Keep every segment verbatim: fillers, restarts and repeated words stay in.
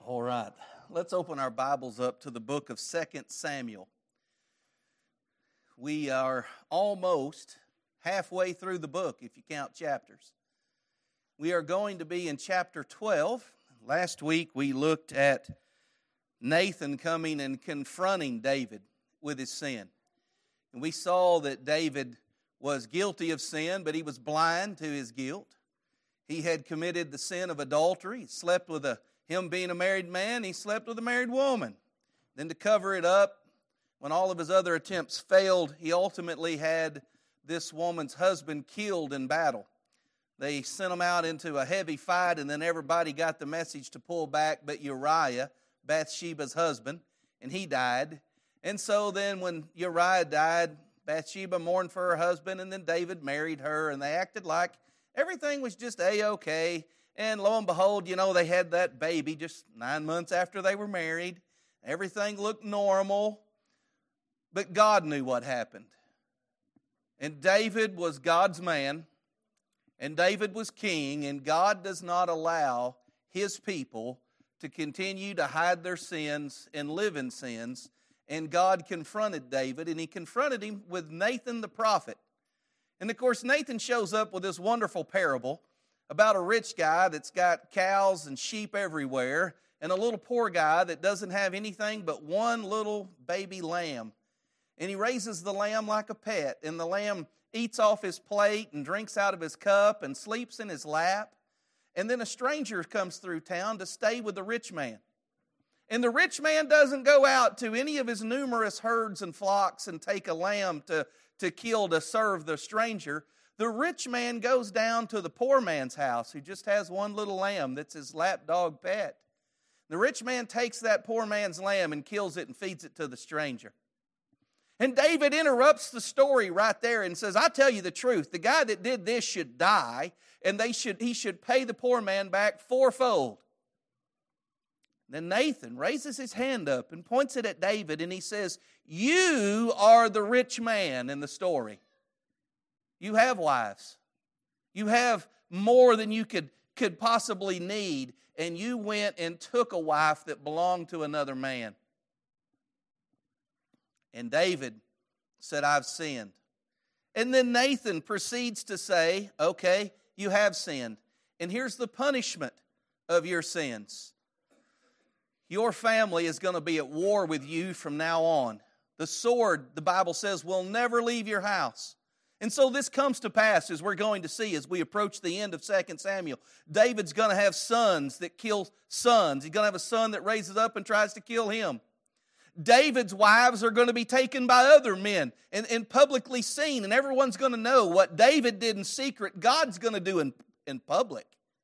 All right, let's open our Bibles up to the book of Second Samuel. We are almost halfway through the book, if you count chapters. We are going to be in chapter twelve. Last week we looked at Nathan coming and confronting David with his sin. And we saw that David was guilty of sin, but he was blind to his guilt. He had committed the sin of adultery. He slept with a Him being a married man, he slept with a married woman. Then to cover it up, when all of his other attempts failed, he ultimately had this woman's husband killed in battle. They sent him out into a heavy fight, and then everybody got the message to pull back but Uriah, Bathsheba's husband, and he died. And so then when Uriah died, Bathsheba mourned for her husband, and then David married her, and they acted like everything was just A-okay. And lo and behold, you know, they had that baby just nine months after they were married. Everything looked normal. But God knew what happened. And David was God's man. And David was king. And God does not allow His people to continue to hide their sins and live in sins. And God confronted David. And He confronted him with Nathan the prophet. And of course, Nathan shows up with this wonderful parable about a rich guy that's got cows and sheep everywhere, and a little poor guy that doesn't have anything but one little baby lamb. And he raises the lamb like a pet, and the lamb eats off his plate and drinks out of his cup and sleeps in his lap. And then a stranger comes through town to stay with the rich man. And the rich man doesn't go out to any of his numerous herds and flocks and take a lamb to, to kill to serve the stranger. The rich man goes down to the poor man's house who just has one little lamb that's his lapdog pet. The rich man takes that poor man's lamb and kills it and feeds it to the stranger. And David interrupts the story right there and says, I tell you the truth, the guy that did this should die, and they should he should pay the poor man back fourfold. Then Nathan raises his hand up and points it at David, and he says, you are the rich man in the story. You have wives. You have more than you could, could possibly need, and you went and took a wife that belonged to another man. And David said, I've sinned. And then Nathan proceeds to say, okay, you have sinned. And here's the punishment of your sins. Your family is going to be at war with you from now on. The sword, the Bible says, will never leave your house. And so this comes to pass, as we're going to see as we approach the end of Second Samuel. David's going to have sons that kill sons. He's going to have a son that raises up and tries to kill him. David's wives are going to be taken by other men and, and publicly seen. And everyone's going to know what David did in secret, God's going to do in, in public.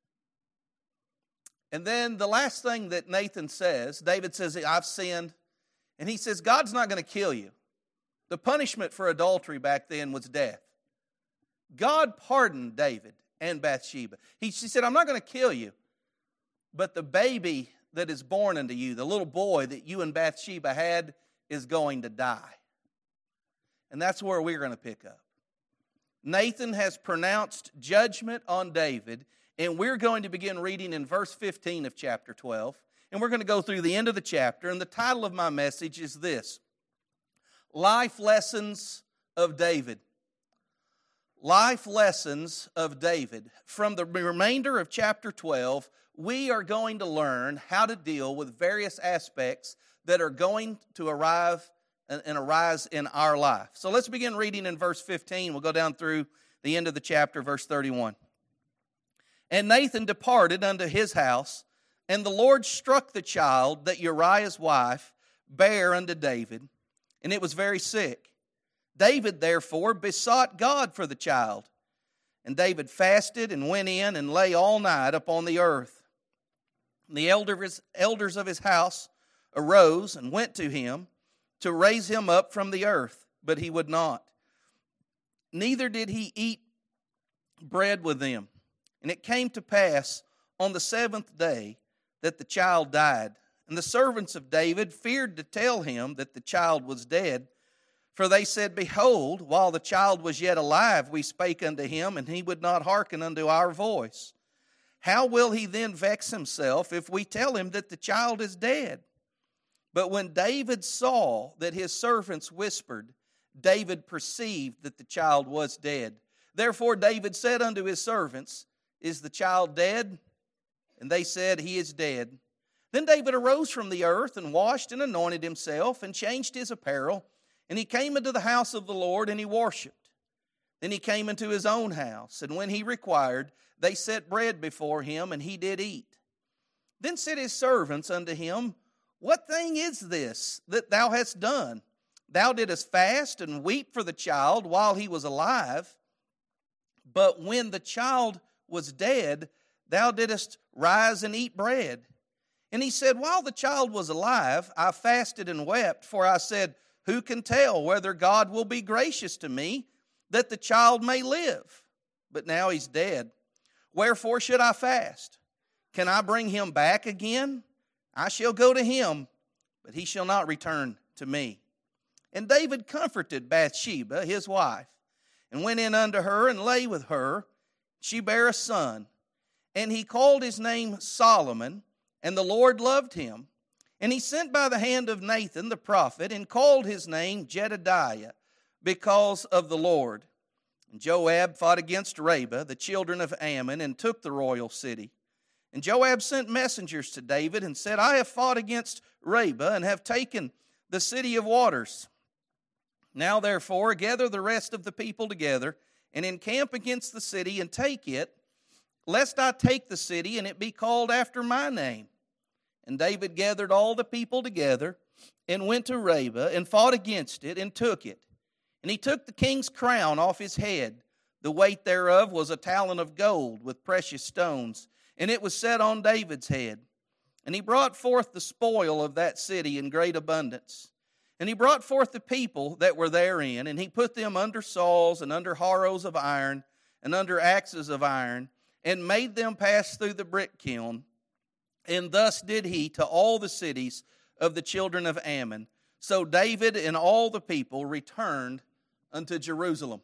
And then the last thing that Nathan says, David says, I've sinned. And he says, God's not going to kill you. The punishment for adultery back then was death. God pardoned David and Bathsheba. He, she said, I'm not going to kill you, but the baby that is born unto you, the little boy that you and Bathsheba had, is going to die. And that's where we're going to pick up. Nathan has pronounced judgment on David, and we're going to begin reading in verse fifteen of chapter twelve, and we're going to go through the end of the chapter, and the title of my message is this: Life Lessons of David. Life Lessons of David. From the remainder of chapter twelve, we are going to learn how to deal with various aspects that are going to arrive and arise in our life. So let's begin reading in verse fifteen. We'll go down through the end of the chapter, verse thirty-one. And Nathan departed unto his house, and the Lord struck the child that Uriah's wife bare unto David, and it was very sick. David, therefore, besought God for the child. And David fasted and went in and lay all night upon the earth. And the elders, elders of his house arose and went to him to raise him up from the earth, but he would not. Neither did he eat bread with them. And it came to pass on the seventh day that the child died. And the servants of David feared to tell him that the child was dead. For they said, Behold, while the child was yet alive, we spake unto him, and he would not hearken unto our voice. how will he then vex himself if we tell him that the child is dead? But when David saw that his servants whispered, David perceived that the child was dead. Therefore David said unto his servants, Is the child dead? And they said, He is dead. Then David arose from the earth and washed and anointed himself and changed his apparel. And he came into the house of the Lord and he worshipped. Then he came into his own house, and when he required, they set bread before him, and he did eat. Then said his servants unto him, What thing is this that thou hast done? Thou didst fast and weep for the child while he was alive. But when the child was dead, thou didst rise and eat bread. And he said, While the child was alive, I fasted and wept, for I said, Who can tell whether God will be gracious to me, that the child may live? But now he's dead. Wherefore should I fast? Can I bring him back again? I shall go to him, but he shall not return to me. And David comforted Bathsheba, his wife, and went in unto her and lay with her. She bare a son, and he called his name Solomon, and the Lord loved him. And he sent by the hand of Nathan the prophet, and called his name Jedediah, because of the Lord. And Joab fought against Rabbah, the children of Ammon, and took the royal city. And Joab sent messengers to David and said, I have fought against Rabbah and have taken the city of waters. Now therefore gather the rest of the people together and encamp against the city and take it, lest I take the city and it be called after my name. And David gathered all the people together and went to Rabbah and fought against it and took it. And he took the king's crown off his head. The weight thereof was a talent of gold with precious stones, and it was set on David's head. And he brought forth the spoil of that city in great abundance. And he brought forth the people that were therein, and he put them under saws and under harrows of iron and under axes of iron, and made them pass through the brick kiln. And thus did he to all the cities of the children of Ammon. So David and all the people returned unto Jerusalem.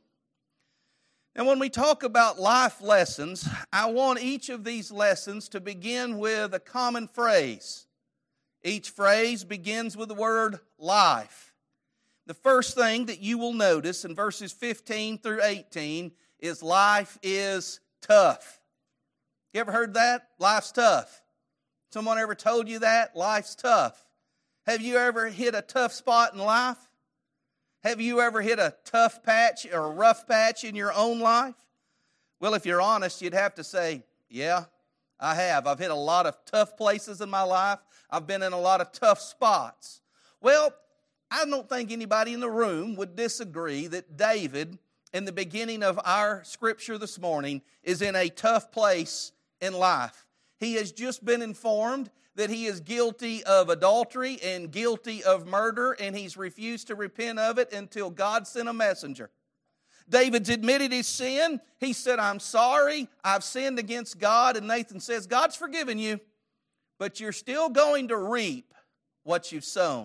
And when we talk about life lessons, I want each of these lessons to begin with a common phrase. Each phrase begins with the word life. The first thing that you will notice in verses fifteen through eighteen is life is tough. You ever heard that? Life's tough. Someone ever told you that? Life's tough. Have you ever hit a tough spot in life? Have you ever hit a tough patch or a rough patch in your own life? Well, if you're honest, you'd have to say, yeah, I have. I've hit a lot of tough places in my life. I've been in a lot of tough spots. Well, I don't think anybody in the room would disagree that David, in the beginning of our scripture this morning, is in a tough place in life. He has just been informed that he is guilty of adultery and guilty of murder, and he's refused to repent of it until God sent a messenger. David's admitted his sin. He said, I'm sorry, I've sinned against God. And Nathan says, God's forgiven you, but you're still going to reap what you've sown.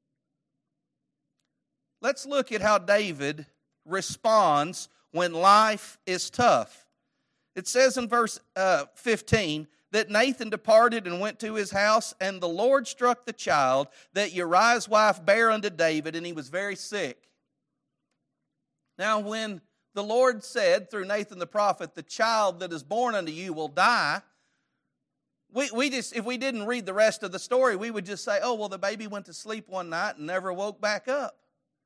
Let's look at how David responds when life is tough. It says in verse uh, fifteen, that Nathan departed and went to his house, and the Lord struck the child that Uriah's wife bare unto David, and he was very sick. Now when the Lord said through Nathan the prophet, the child that is born unto you will die, we, we just, if we didn't read the rest of the story, we would just say, oh, well, the baby went to sleep one night and never woke back up.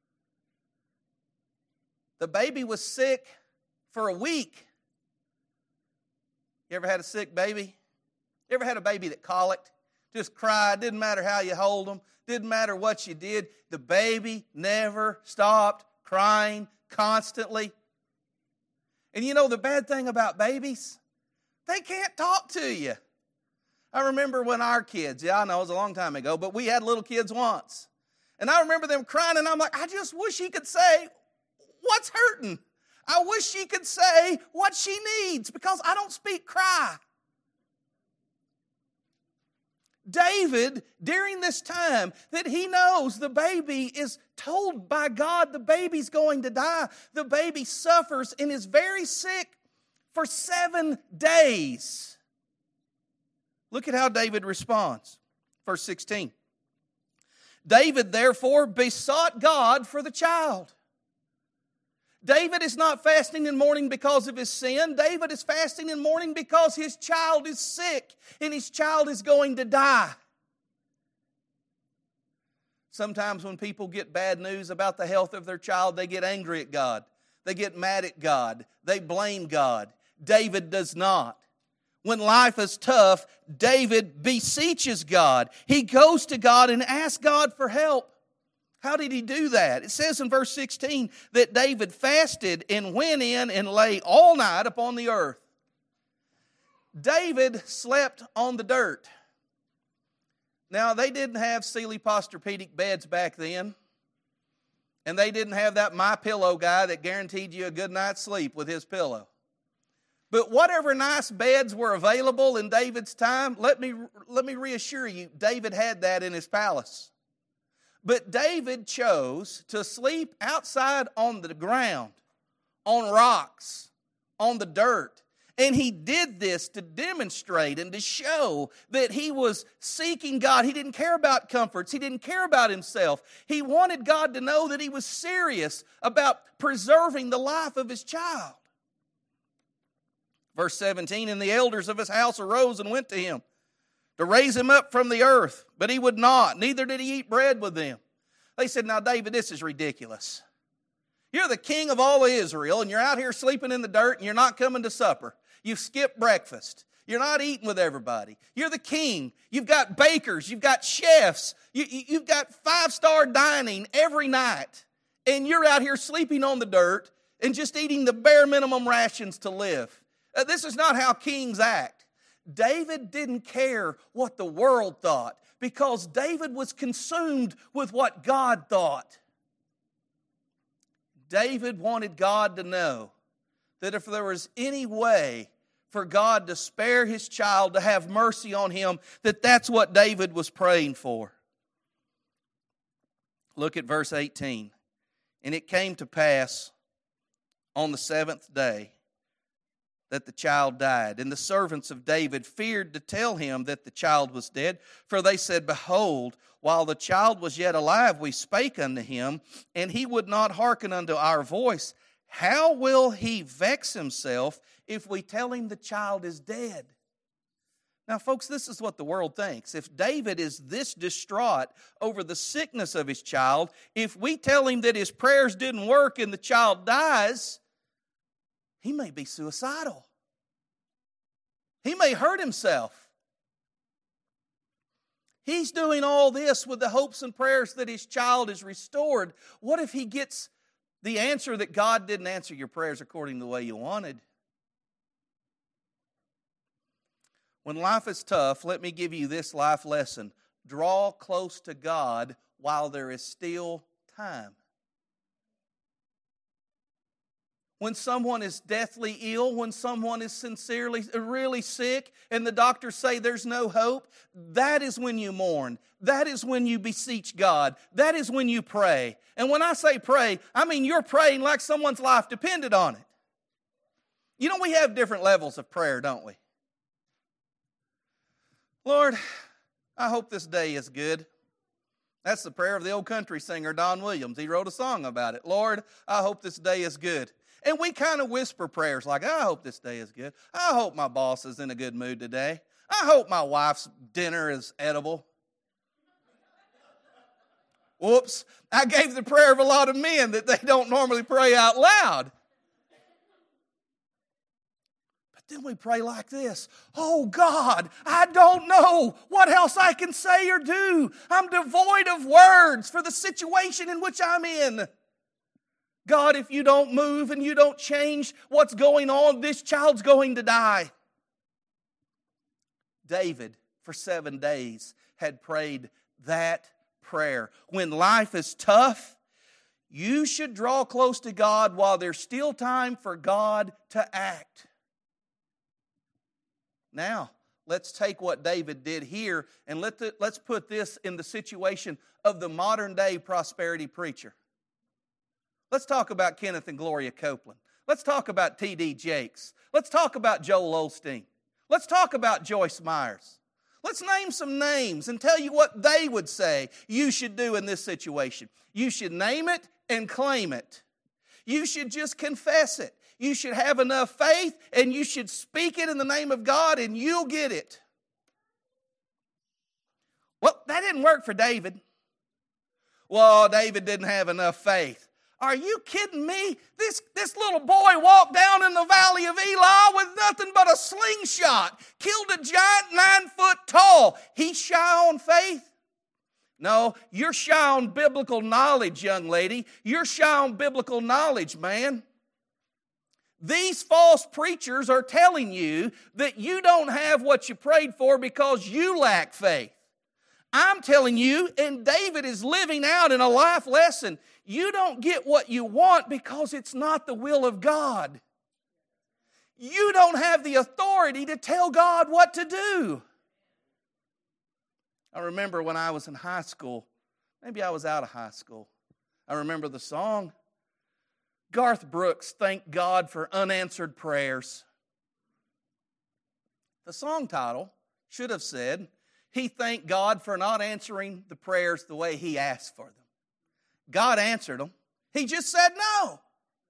The baby was sick for a week. You ever had a sick baby? You ever had a baby that colicked? Just cried, didn't matter how you hold them, didn't matter what you did. The baby never stopped crying constantly. And you know the bad thing about babies? They can't talk to you. I remember when our kids, yeah, I know it was a long time ago, but we had little kids once. And I remember them crying, and I'm like, I just wish he could say, what's hurting? I wish she could say what she needs, because I don't speak cry. David, during this time that he knows the baby is told by God the baby's going to die, the baby suffers and is very sick for seven days. Look at how David responds. Verse sixteen. David therefore besought God for the child. David is not fasting and mourning because of his sin. David is fasting and mourning because his child is sick and his child is going to die. Sometimes when people get bad news about the health of their child, they get angry at God. They get mad at God. They blame God. David does not. When life is tough, David beseeches God. He goes to God and asks God for help. How did he do that? It says in verse sixteen that David fasted and went in and lay all night upon the earth. David slept on the dirt. Now, they didn't have Sealy Posturepedic beds back then. And they didn't have that My Pillow guy that guaranteed you a good night's sleep with his pillow. But whatever nice beds were available in David's time, let me, let me reassure you, David had that in his palace. But David chose to sleep outside on the ground, on rocks, on the dirt. And he did this to demonstrate and to show that he was seeking God. He didn't care about comforts. He didn't care about himself. He wanted God to know that he was serious about preserving the life of his child. Verse seventeen, and the elders of his house arose and went to him to raise him up from the earth, but he would not, neither did he eat bread with them. They said, now David, this is ridiculous. You're the king of all of Israel, and you're out here sleeping in the dirt, and you're not coming to supper. You've skipped breakfast. You're not eating with everybody. You're the king. You've got bakers. You've got chefs. You, you, you've got five-star dining every night, and you're out here sleeping on the dirt and just eating the bare minimum rations to live. Uh, this is not how kings act. David didn't care what the world thought because David was consumed with what God thought. David wanted God to know that if there was any way for God to spare his child, to have mercy on him, that that's what David was praying for. Look at verse eighteen. And it came to pass on the seventh day that the child died. And the servants of David feared to tell him that the child was dead, for they said, behold, while the child was yet alive, we spake unto him, and he would not hearken unto our voice. How will he vex himself if we tell him the child is dead? Now, folks, this is what the world thinks. If David is this distraught over the sickness of his child, if we tell him that his prayers didn't work and the child dies, he may be suicidal. He may hurt himself. He's doing all this with the hopes and prayers that his child is restored. What if he gets the answer that God didn't answer your prayers according to the way you wanted? When life is tough, let me give you this life lesson. Draw close to God while there is still time. When someone is deathly ill, when someone is sincerely, really sick, and the doctors say there's no hope, that is when you mourn. That is when you beseech God. That is when you pray. And when I say pray, I mean you're praying like someone's life depended on it. You know, we have different levels of prayer, don't we? Lord, I hope this day is good. That's the prayer of the old country singer, Don Williams. He wrote a song about it. Lord, I hope this day is good. And we kind of whisper prayers like, I hope this day is good. I hope my boss is in a good mood today. I hope my wife's dinner is edible. Whoops, I gave the prayer of a lot of men that they don't normally pray out loud. But then we pray like this. Oh God, I don't know what else I can say or do. I'm devoid of words for the situation in which I'm in. God, if you don't move and you don't change what's going on, this child's going to die. David, for seven days, had prayed that prayer. When life is tough, you should draw close to God while there's still time for God to act. Now, let's take what David did here and let the, let's put this in the situation of the modern day prosperity preacher. Let's talk about Kenneth and Gloria Copeland. Let's talk about T D Jakes. Let's talk about Joel Osteen. Let's talk about Joyce Myers. Let's name some names and tell you what they would say you should do in this situation. You should name it and claim it. You should just confess it. You should have enough faith and you should speak it in the name of God and you'll get it. Well, that didn't work for David. Well, David didn't have enough faith. Are you kidding me? This, this little boy walked down in the valley of Elah with nothing but a slingshot. Killed a giant nine foot tall. He's shy on faith? No, you're shy on biblical knowledge, young lady. You're shy on biblical knowledge, man. These false preachers are telling you that you don't have what you prayed for because you lack faith. I'm telling you, and David is living out in a life lesson, you don't get what you want because it's not the will of God. You don't have the authority to tell God what to do. I remember when I was in high school, maybe I was out of high school, I remember the song, Garth Brooks, Thank God for Unanswered Prayers. The song title should have said, he thanked God for not answering the prayers the way he asked for them. God answered them. He just said no.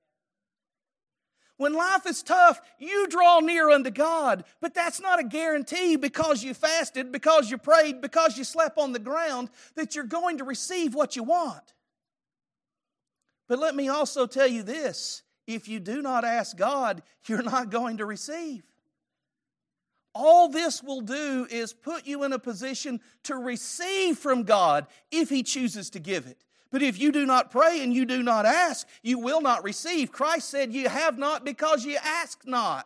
When life is tough, you draw near unto God, but that's not a guarantee because you fasted, because you prayed, because you slept on the ground, that you're going to receive what you want. But let me also tell you this, if you do not ask God, you're not going to receive. All this will do is put you in a position to receive from God if He chooses to give it. But if you do not pray and you do not ask, you will not receive. Christ said, you have not because you ask not.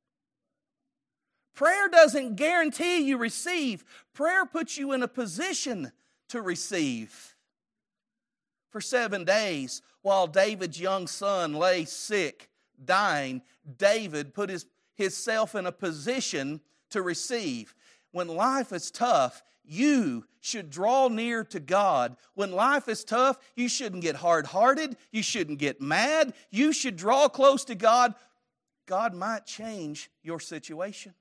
Prayer doesn't guarantee you receive. Prayer puts you in a position to receive. For seven days, while David's young son lay sick, dying, David put his, himself in a position to receive. When life is tough, you should draw near to God. When life is tough, you shouldn't get hard-hearted. You shouldn't get mad. You should draw close to God. God might change your situation.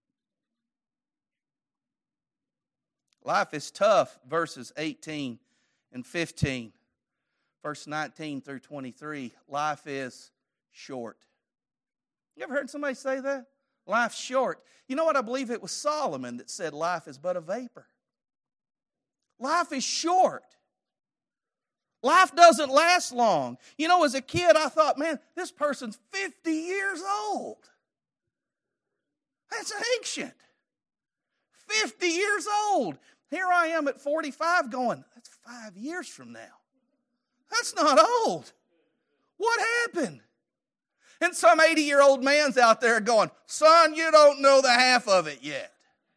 Life is tough, verses eighteen and fifteen. Verse nineteen through twenty-three, life is short. You ever heard somebody say that? Life's short. You know what? I believe it was Solomon that said life is but a vapor. Life is short. Life doesn't last long. You know, as a kid, I thought, man, this person's fifty years old. That's ancient. fifty years old. Here I am at forty-five going, that's five years from now. That's not old. What happened? And some eighty-year-old man's out there going, son, you don't know the half of it yet.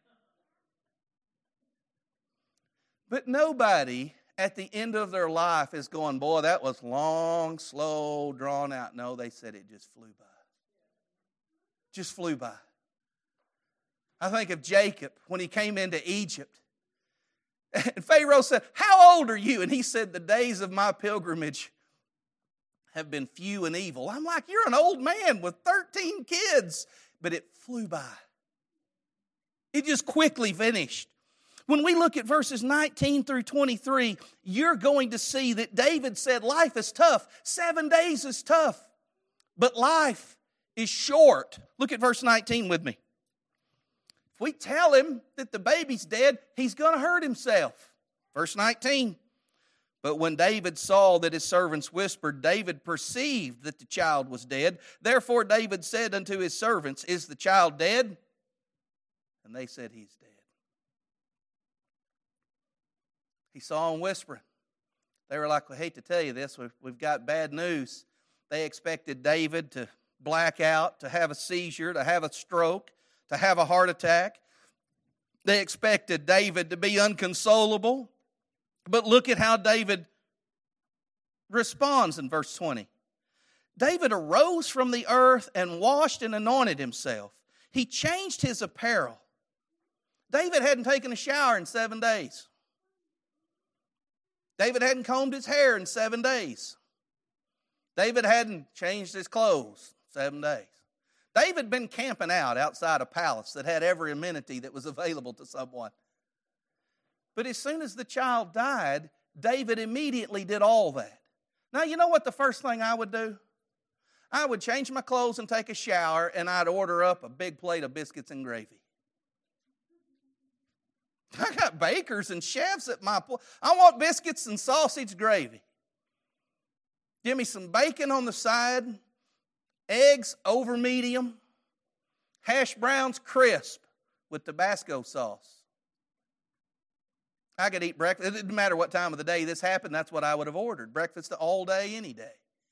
But nobody at the end of their life is going, boy, that was long, slow, drawn out. No, they said it just flew by. Just flew by. I think of Jacob when he came into Egypt. And Pharaoh said, how old are you? And he said, the days of my pilgrimage have been few and evil. I'm like, you're an old man with thirteen kids. But it flew by. It just quickly finished. When we look at verses nineteen through twenty-three, you're going to see that David said life is tough. Seven days is tough. But life is short. Look at verse nineteen with me. If we tell him that the baby's dead, he's going to hurt himself. Verse nineteen. But when David saw that his servants whispered, David perceived that the child was dead. Therefore David said unto his servants, is the child dead? And they said, he's dead. He saw them whispering. They were like, we hate to tell you this, we've, we've got bad news. They expected David to black out, to have a seizure, to have a stroke, to have a heart attack. They expected David to be unconsolable. But look at how David responds in verse twenty. David arose from the earth and washed and anointed himself. He changed his apparel. David hadn't taken a shower in seven days. David hadn't combed his hair in seven days. David hadn't changed his clothes in seven days. David had been camping out outside a palace that had every amenity that was available to someone. But as soon as the child died, David immediately did all that. Now, you know what the first thing I would do? I would change my clothes and take a shower, and I'd order up a big plate of biscuits and gravy. I got bakers and chefs at my place. I want biscuits and sausage gravy. Give me some bacon on the side, eggs over medium, hash browns crisp with Tabasco sauce. I could eat breakfast. It didn't matter what time of the day this happened. That's what I would have ordered. Breakfast all day, any day.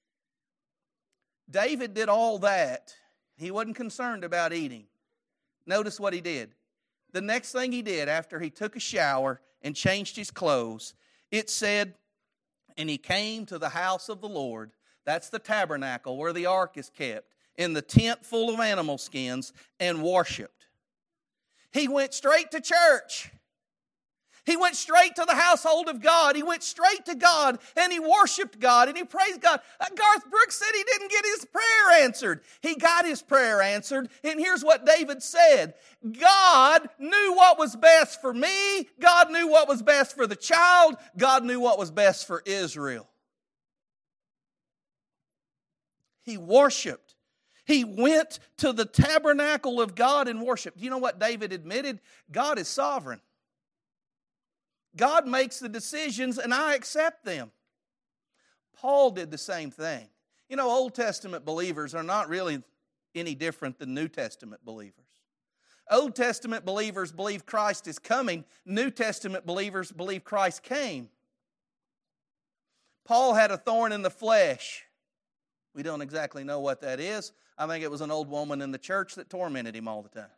David did all that. He wasn't concerned about eating. Notice what he did. The next thing he did after he took a shower and changed his clothes, it said, and he came to the house of the Lord. That's the tabernacle where the ark is kept, in the tent full of animal skins, and worshiped. He went straight to church. He went straight to the household of God. He went straight to God, and he worshiped God, and he praised God. Uh, Garth Brooks said he didn't get his prayer answered. He got his prayer answered, and here's what David said. God knew what was best for me. God knew what was best for the child. God knew what was best for Israel. He worshiped. He went to the tabernacle of God and worshiped. You know what David admitted? God is sovereign. God makes the decisions and I accept them. Paul did the same thing. You know, Old Testament believers are not really any different than New Testament believers. Old Testament believers believe Christ is coming. New Testament believers believe Christ came. Paul had a thorn in the flesh. We don't exactly know what that is. I think it was an old woman in the church that tormented him all the time.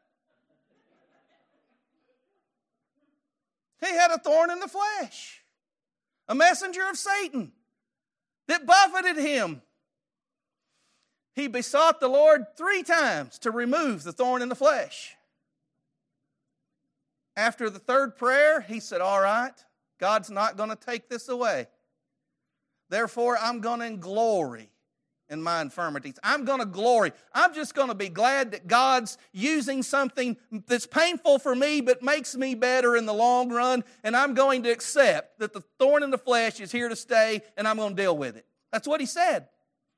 He had a thorn in the flesh, a messenger of Satan that buffeted him. He besought the Lord three times to remove the thorn in the flesh. After the third prayer, he said, all right, God's not going to take this away. Therefore, I'm going to glory in my infirmities. I'm going to glory. I'm just going to be glad that God's using something that's painful for me but makes me better in the long run, and I'm going to accept that the thorn in the flesh is here to stay, and I'm going to deal with it. That's what he said.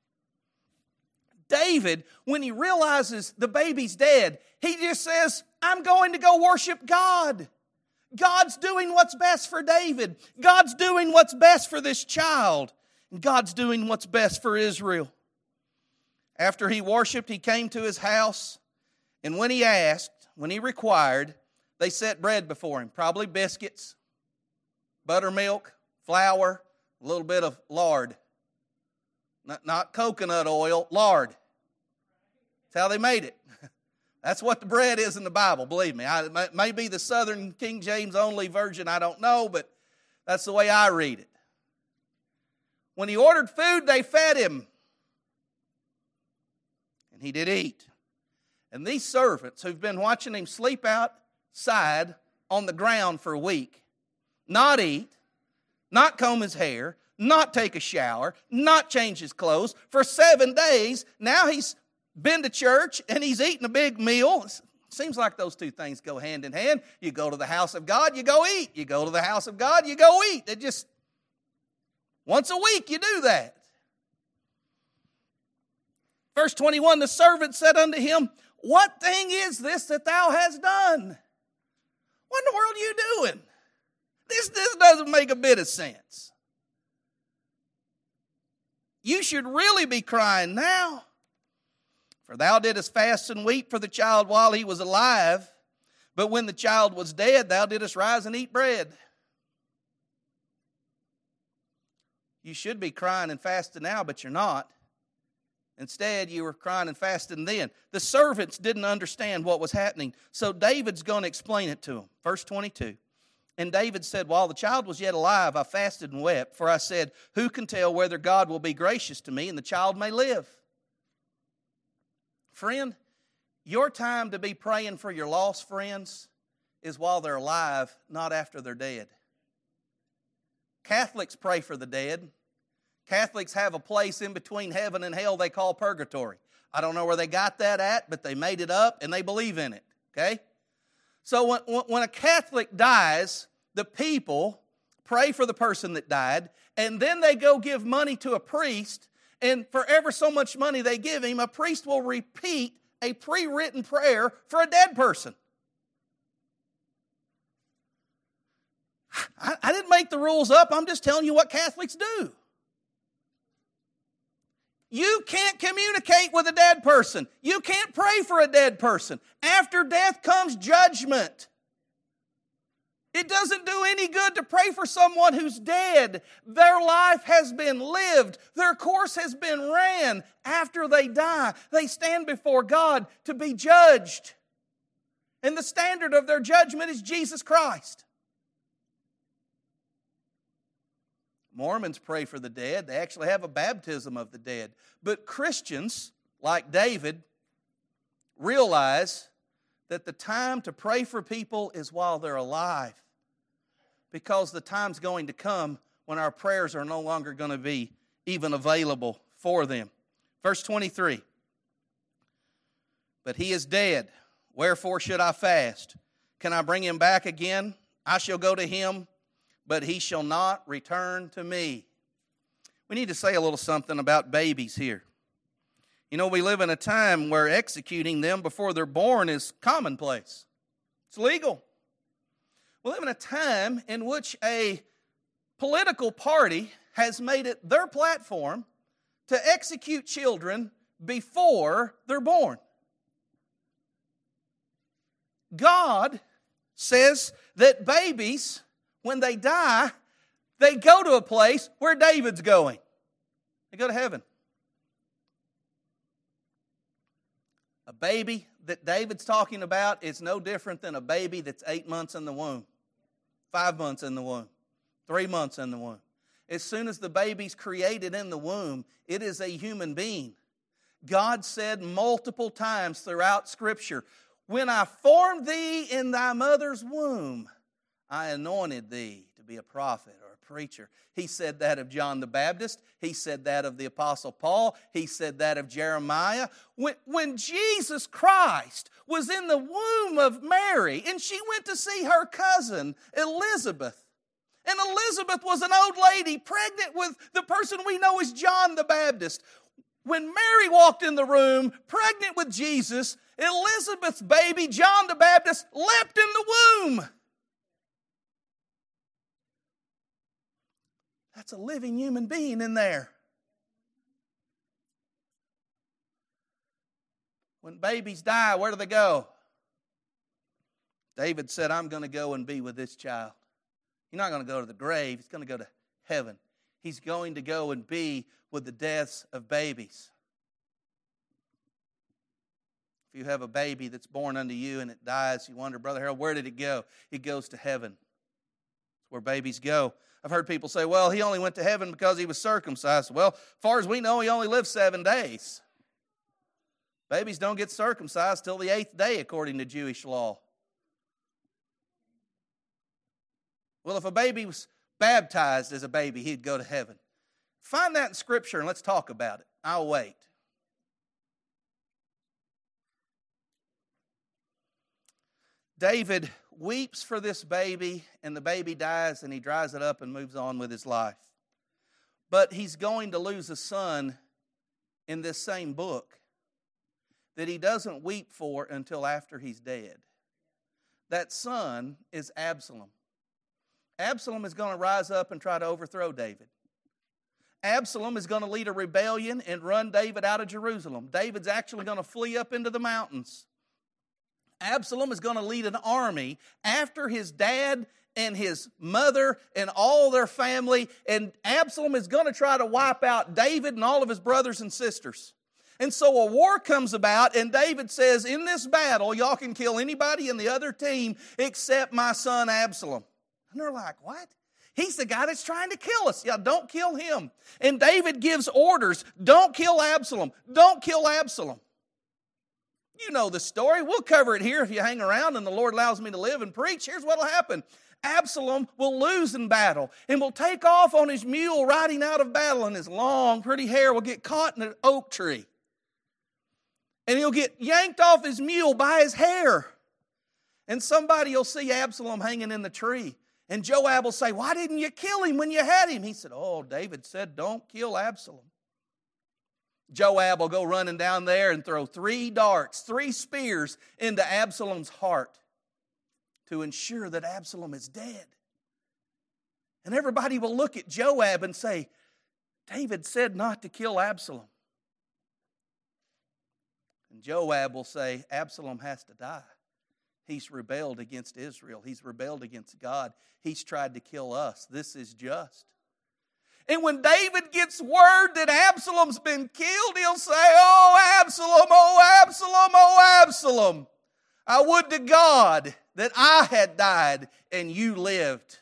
David, when he realizes the baby's dead, he just says, I'm going to go worship God. God's doing what's best for David. God's doing what's best for this child. And God's doing what's best for Israel. After he worshiped, he came to his house, and when he asked, when he required, they set bread before him, probably biscuits, buttermilk, flour, a little bit of lard. Not, not coconut oil, lard. That's how they made it. That's what the bread is in the Bible, believe me. I, it may be the Southern King James only version, I don't know, but that's the way I read it. When he ordered food, they fed him. And he did eat. And these servants who've been watching him sleep outside on the ground for a week, not eat, not comb his hair, not take a shower, not change his clothes for seven days. Now he's been to church and he's eating a big meal. It seems like those two things go hand in hand. You go to the house of God, you go eat. You go to the house of God, you go eat. It just, once a week you do that. Verse twenty-one, the servant said unto him, what thing is this that thou hast done? What in the world are you doing? This, this doesn't make a bit of sense. You should really be crying now. For thou didst fast and weep for the child while he was alive, but when the child was dead, thou didst rise and eat bread. You should be crying and fasting now, but you're not. Instead, you were crying and fasting then. The servants didn't understand what was happening, so David's going to explain it to them. Verse twenty-two. And David said, while the child was yet alive, I fasted and wept, for I said, who can tell whether God will be gracious to me and the child may live? Friend, your time to be praying for your lost friends is while they're alive, not after they're dead. Catholics pray for the dead. Catholics have a place in between heaven and hell they call purgatory. I don't know where they got that at, but they made it up and they believe in it, okay? So when, when a Catholic dies, the people pray for the person that died, and then they go give money to a priest, and for ever so much money they give him, a priest will repeat a pre-written prayer for a dead person. I, I didn't make the rules up. I'm just telling you what Catholics do. You can't communicate with a dead person. You can't pray for a dead person. After death comes judgment. It doesn't do any good to pray for someone who's dead. Their life has been lived. Their course has been ran. After they die, they stand before God to be judged. And the standard of their judgment is Jesus Christ. Mormons pray for the dead. They actually have a baptism of the dead. But Christians, like David, realize that the time to pray for people is while they're alive. Because the time's going to come when our prayers are no longer going to be even available for them. Verse twenty-three. But he is dead. Wherefore should I fast? Can I bring him back again? I shall go to him, but he shall not return to me. We need to say a little something about babies here. You know, we live in a time where executing them before they're born is commonplace. It's legal. We live in a time in which a political party has made it their platform to execute children before they're born. God says that babies, when they die, they go to a place where David's going. They go to heaven. A baby that David's talking about is no different than a baby that's eight months in the womb, five months in the womb, three months in the womb. As soon as the baby's created in the womb, it is a human being. God said multiple times throughout Scripture, when I formed thee in thy mother's womb, I anointed thee to be a prophet or a preacher. He said that of John the Baptist. He said that of the Apostle Paul. He said that of Jeremiah. When, when Jesus Christ was in the womb of Mary and she went to see her cousin Elizabeth, and Elizabeth was an old lady pregnant with the person we know as John the Baptist. When Mary walked in the room pregnant with Jesus, Elizabeth's baby, John the Baptist, leapt in the womb. That's a living human being in there. When babies die, where do they go? David said, I'm going to go and be with this child. He's not going to go to the grave. He's going to go to heaven. He's going to go and be with the deaths of babies. If you have a baby that's born unto you and it dies, you wonder, Brother Harold, where did it go? It goes to heaven. It's where babies go. I've heard people say, well, he only went to heaven because he was circumcised. Well, as far as we know, he only lived seven days. Babies don't get circumcised till the eighth day, according to Jewish law. Well, if a baby was baptized as a baby, he'd go to heaven. Find that in Scripture and let's talk about it. I'll wait. David weeps for this baby, and the baby dies, and he dries it up and moves on with his life. But he's going to lose a son in this same book that he doesn't weep for until after he's dead. That son is Absalom. Absalom is going to rise up and try to overthrow David. Absalom is going to lead a rebellion and run David out of Jerusalem. David's actually going to flee up into the mountains. Absalom is going to lead an army after his dad and his mother and all their family, and Absalom is going to try to wipe out David and all of his brothers and sisters. And so a war comes about, and David says, in this battle, y'all can kill anybody in the other team except my son Absalom. And they're like, what? He's the guy that's trying to kill us. Yeah, don't kill him. And David gives orders, don't kill Absalom. Don't kill Absalom. You know the story. We'll cover it here if you hang around and the Lord allows me to live and preach. Here's what will happen. Absalom will lose in battle and will take off on his mule riding out of battle, and his long, pretty hair will get caught in an oak tree. And he'll get yanked off his mule by his hair. And somebody will see Absalom hanging in the tree. And Joab will say, why didn't you kill him when you had him? He said, oh, David said, don't kill Absalom. Joab will go running down there and throw three darts, three spears into Absalom's heart to ensure that Absalom is dead. And everybody will look at Joab and say, David said not to kill Absalom. And Joab will say, Absalom has to die. He's rebelled against Israel. He's rebelled against God. He's tried to kill us. This is just. And when David gets word that Absalom's been killed, he'll say, oh, Absalom, oh, Absalom, oh, Absalom. I would to God that I had died and you lived.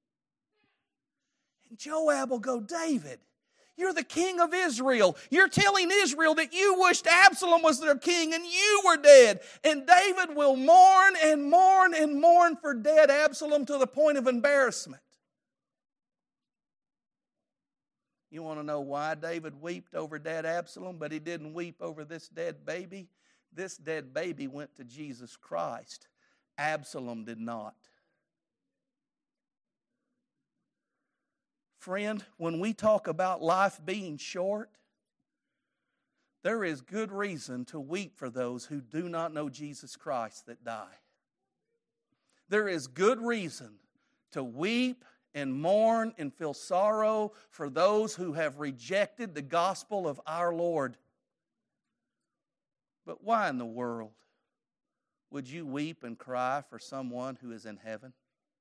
And Joab will go, David, you're the king of Israel. You're telling Israel that you wished Absalom was their king and you were dead. And David will mourn and mourn and mourn for dead Absalom to the point of embarrassment. You want to know why David wept over dead Absalom, but he didn't weep over this dead baby? This dead baby went to Jesus Christ. Absalom did not. Friend, when we talk about life being short, there is good reason to weep for those who do not know Jesus Christ that die. There is good reason to weep and mourn and feel sorrow for those who have rejected the gospel of our Lord. But why in the world would you weep and cry for someone who is in heaven?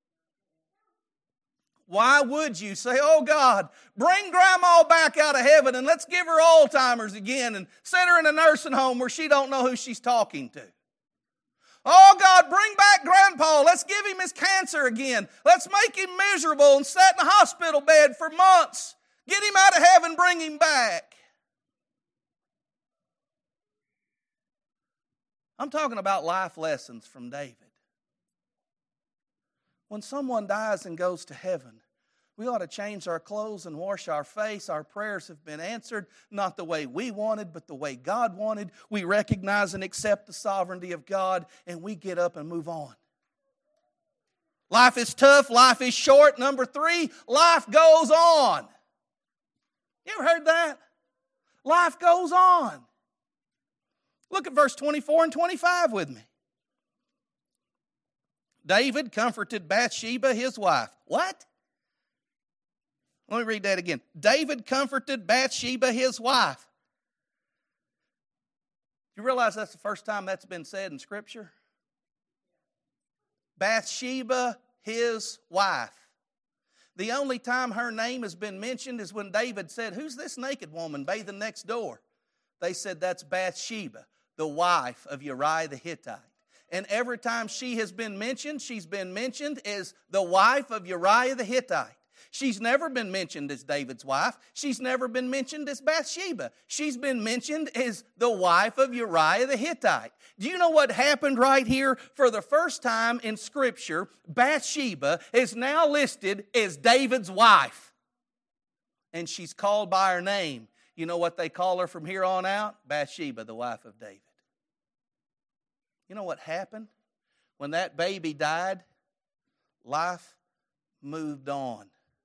Why would you say, oh God, bring Grandma back out of heaven and let's give her Alzheimer's again and set her in a nursing home where she don't know who she's talking to? Oh God, bring back Grandpa. Let's give him his cancer again. Let's make him miserable and sit in a hospital bed for months. Get him out of heaven, bring him back. I'm talking about life lessons from David. When someone dies and goes to heaven, we ought to change our clothes and wash our face. Our prayers have been answered, not the way we wanted, but the way God wanted. We recognize and accept the sovereignty of God, and we get up and move on. Life is tough. Life is short. Number three, life goes on. You ever heard that? Life goes on. Look at verse twenty-four and twenty-five with me. David comforted Bathsheba, his wife. What? Let me read that again. David comforted Bathsheba, his wife. You realize that's the first time that's been said in Scripture? Bathsheba, his wife. The only time her name has been mentioned is when David said, who's this naked woman bathing next door? They said that's Bathsheba, the wife of Uriah the Hittite. And every time she has been mentioned, she's been mentioned as the wife of Uriah the Hittite. She's never been mentioned as David's wife. She's never been mentioned as Bathsheba. She's been mentioned as the wife of Uriah the Hittite. Do you know what happened right here? For the first time in Scripture, Bathsheba is now listed as David's wife. And she's called by her name. You know what they call her from here on out? Bathsheba, the wife of David. You know what happened? When that baby died, life moved on.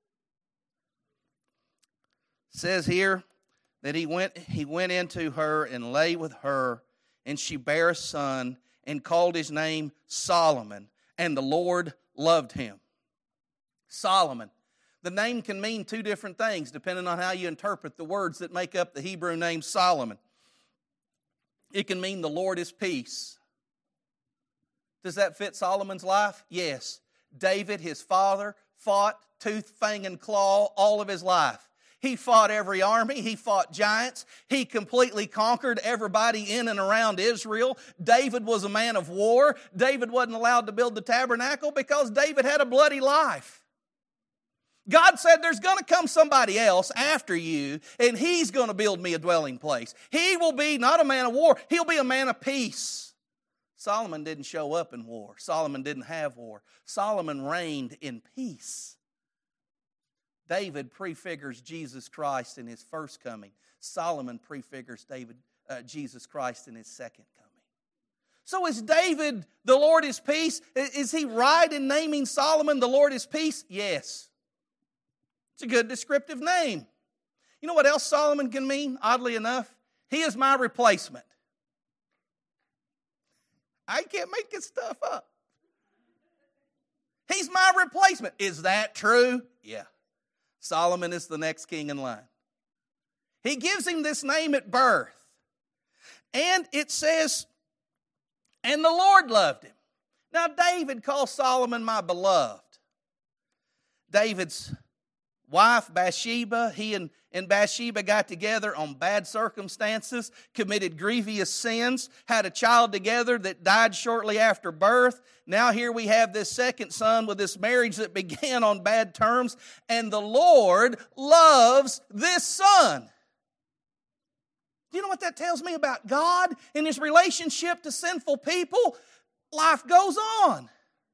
It says here that he went, he went into her and lay with her, and she bare a son and called his name Solomon, and the Lord loved him. Solomon. The name can mean two different things depending on how you interpret the words that make up the Hebrew name Solomon. It can mean the Lord is peace. Does that fit Solomon's life? Yes. David, his father, fought tooth, fang, and claw all of his life. He fought every army. He fought giants. He completely conquered everybody in and around Israel. David was a man of war. David wasn't allowed to build the tabernacle because David had a bloody life. God said there's going to come somebody else after you, and he's going to build me a dwelling place. He will be not a man of war. He'll be a man of peace. Solomon didn't show up in war. Solomon didn't have war. Solomon reigned in peace. David prefigures Jesus Christ in his first coming. Solomon prefigures David, uh, Jesus Christ in his second coming. So is David, the Lord is peace? Is he right in naming Solomon the Lord is peace? Yes. It's a good descriptive name. You know what else Solomon can mean, oddly enough? He is my replacement. I can't make this stuff up. He's my replacement. Is that true? Yeah. Solomon is the next king in line. He gives him this name at birth. And it says, and the Lord loved him. Now, David calls Solomon my beloved. David's wife, Bathsheba, he and, and Bathsheba got together on bad circumstances, committed grievous sins, had a child together that died shortly after birth. Now here we have this second son with this marriage that began on bad terms, and the Lord loves this son. Do you know what that tells me about God and His relationship to sinful people? Life goes on.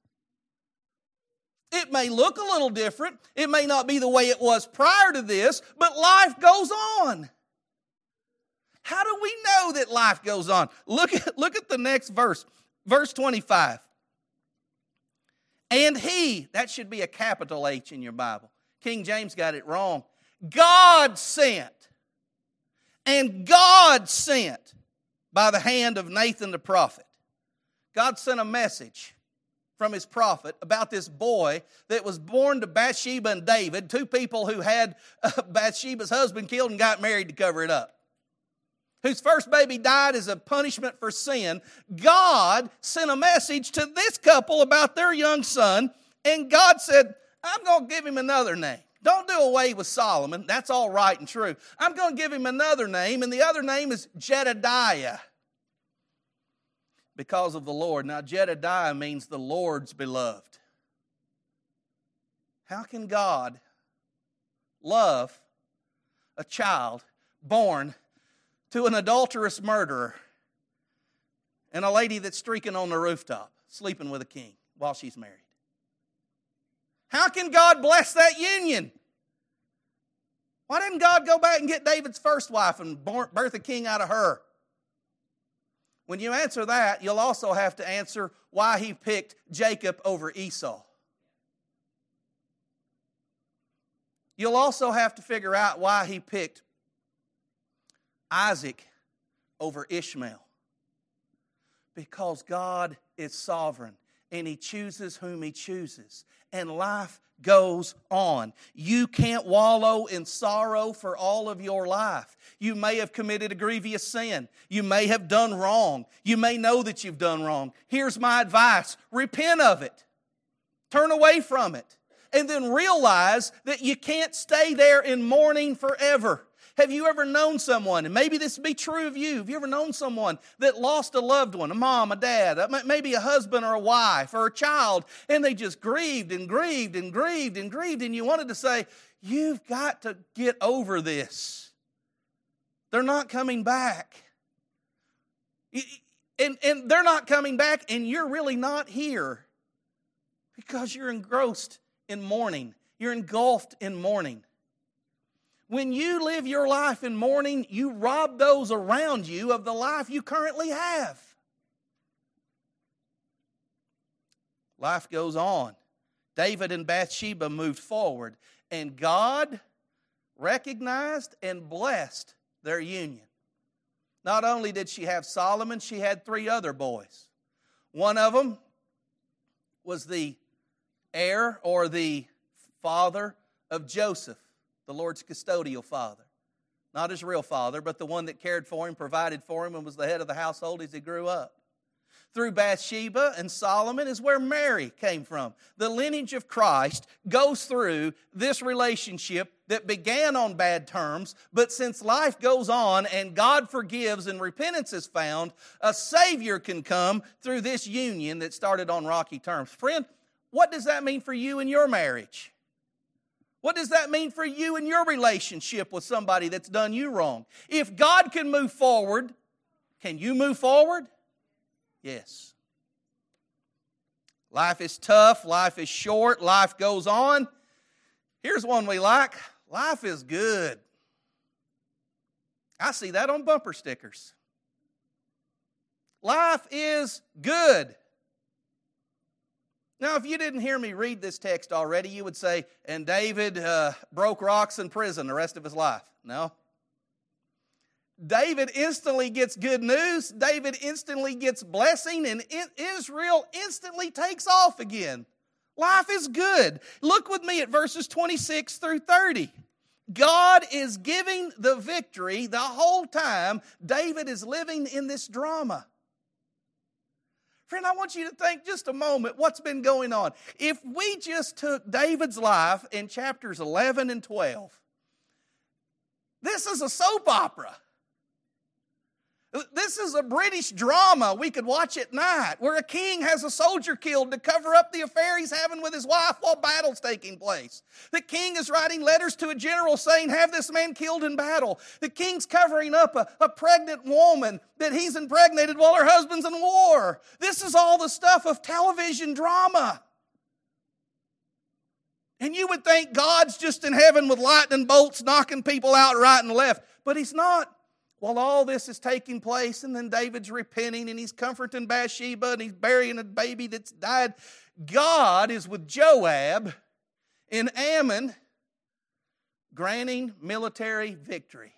It may look a little different. It may not be the way it was prior to this, but life goes on. How do we know that life goes on? Look at, look at the next verse, verse twenty-five. And he, that should be a capital H in your Bible. King James got it wrong. God sent. And God sent by the hand of Nathan the prophet. God sent a message from His prophet about this boy that was born to Bathsheba and David, two people who had uh, Bathsheba's husband killed and got married to cover it up, whose first baby died as a punishment for sin. God sent a message to this couple about their young son, and God said, I'm going to give him another name. Don't do away with Solomon. That's all right and true. I'm going to give him another name, and the other name is Jedediah, because of the Lord. Now, Jedediah means the Lord's beloved. How can God love a child born to an adulterous murderer and a lady that's streaking on the rooftop, sleeping with a king while she's married? How can God bless that union? Why didn't God go back and get David's first wife and birth a king out of her? When you answer that, you'll also have to answer why He picked Jacob over Esau. You'll also have to figure out why He picked Isaac over Ishmael. Because God is sovereign, and He chooses whom He chooses, and life goes on. You can't wallow in sorrow for all of your life. You may have committed a grievous sin. You may have done wrong. You may know that you've done wrong. Here's my advice. Repent of it. Turn away from it. And then realize that you can't stay there in mourning forever. Have you ever known someone, and maybe this would be true of you, have you ever known someone that lost a loved one, a mom, a dad, maybe a husband or a wife or a child, and they just grieved and grieved and grieved and grieved, and you wanted to say, you've got to get over this. They're not coming back. And, and they're not coming back, and you're really not here because you're engrossed in mourning. You're engulfed in mourning. When you live your life in mourning, you rob those around you of the life you currently have. Life goes on. David and Bathsheba moved forward, and God recognized and blessed their union. Not only did she have Solomon, she had three other boys. One of them was the heir or the father of Joseph, the Lord's custodial father. Not his real father, but the one that cared for him, provided for him, and was the head of the household as he grew up. Through Bathsheba and Solomon is where Mary came from. The lineage of Christ goes through this relationship that began on bad terms, but since life goes on and God forgives and repentance is found, a Savior can come through this union that started on rocky terms. Friend, what does that mean for you in your marriage? What does that mean for you in your relationship with somebody that's done you wrong? If God can move forward, can you move forward? Yes. Life is tough. Life is short. Life goes on. Here's one we like. Life is good. I see that on bumper stickers. Life is good. Now, if you didn't hear me read this text already, you would say, and David uh, broke rocks in prison the rest of his life. No. David instantly gets good news. David instantly gets blessing, and Israel instantly takes off again. Life is good. Look with me at verses twenty-six through thirty. God is giving the victory the whole time David is living in this drama. Friend, I want you to think just a moment what's been going on. If we just took David's life in chapters eleven and twelve, this is a soap opera. This is a British drama we could watch at night where a king has a soldier killed to cover up the affair he's having with his wife while battle's taking place. The king is writing letters to a general saying, have this man killed in battle. The king's covering up a, a pregnant woman that he's impregnated while her husband's in war. This is all the stuff of television drama. And you would think God's just in heaven with lightning bolts knocking people out right and left. But He's not. While all this is taking place, and then David's repenting, and he's comforting Bathsheba, and he's burying a baby that's died, God is with Joab and Ammon, granting military victory.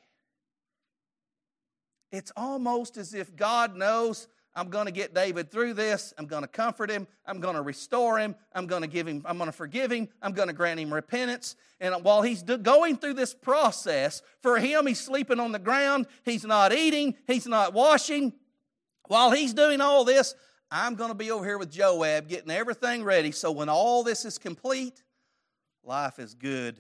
It's almost as if God knows, I'm going to get David through this. I'm going to comfort him. I'm going to restore him. I'm going to give him, I'm going to forgive him. I'm going to grant him repentance. And while he's going through this process, for him, he's sleeping on the ground. He's not eating. He's not washing. While he's doing all this, I'm going to be over here with Joab, getting everything ready. So when all this is complete, life is good.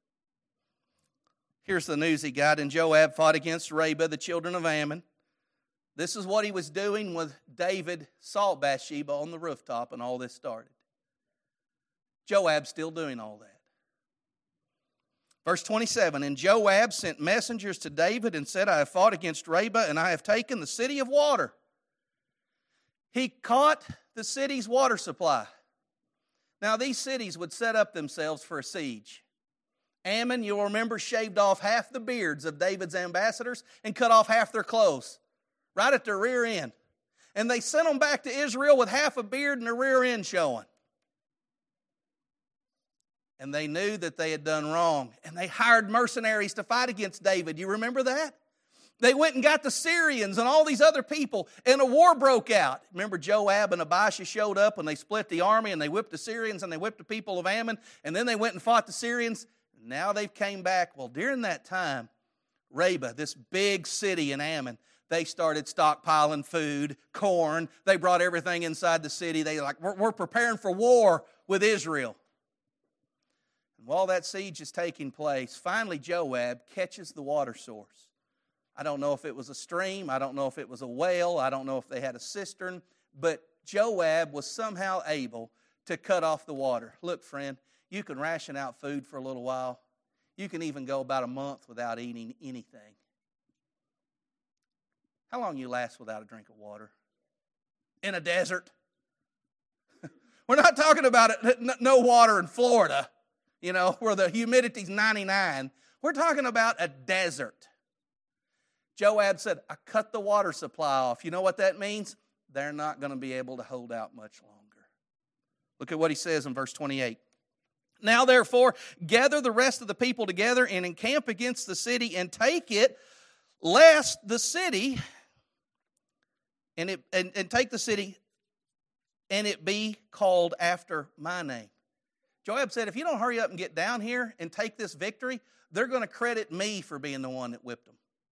Here's the news he got. And Joab fought against Rabah, the children of Ammon. This is what he was doing when David saw Bathsheba on the rooftop and all this started. Joab's still doing all that. Verse twenty-seven, and Joab sent messengers to David and said, I have fought against Rabah and I have taken the city of water. He caught the city's water supply. Now these cities would set up themselves for a siege. Ammon, you'll remember, shaved off half the beards of David's ambassadors and cut off half their clothes. Right at their rear end. And they sent them back to Israel with half a beard and their rear end showing. And they knew that they had done wrong. And they hired mercenaries to fight against David. You remember that? They went and got the Syrians and all these other people, and a war broke out. Remember Joab and Abishai showed up and they split the army and they whipped the Syrians and they whipped the people of Ammon, and then they went and fought the Syrians. Now they've came back. Well, during that time, Rabah, this big city in Ammon, they started stockpiling food, corn. They brought everything inside the city. They like, we're, we're preparing for war with Israel. And while that siege is taking place, finally Joab catches the water source. I don't know if it was a stream. I don't know if it was a well. I don't know if they had a cistern. But Joab was somehow able to cut off the water. Look, friend, you can ration out food for a little while. You can even go about a month without eating anything. How long you last without a drink of water? In a desert? We're not talking about it, no water in Florida, you know, where the humidity's ninety-nine. We're talking about a desert. Joab said, I cut the water supply off. You know what that means? They're not going to be able to hold out much longer. Look at what he says in verse twenty-eight. Now, therefore, gather the rest of the people together and encamp against the city and take it, lest the city... And, it, and, and take the city, and it be called after my name. Joab said, if you don't hurry up and get down here and take this victory, they're going to credit me for being the one that whipped them.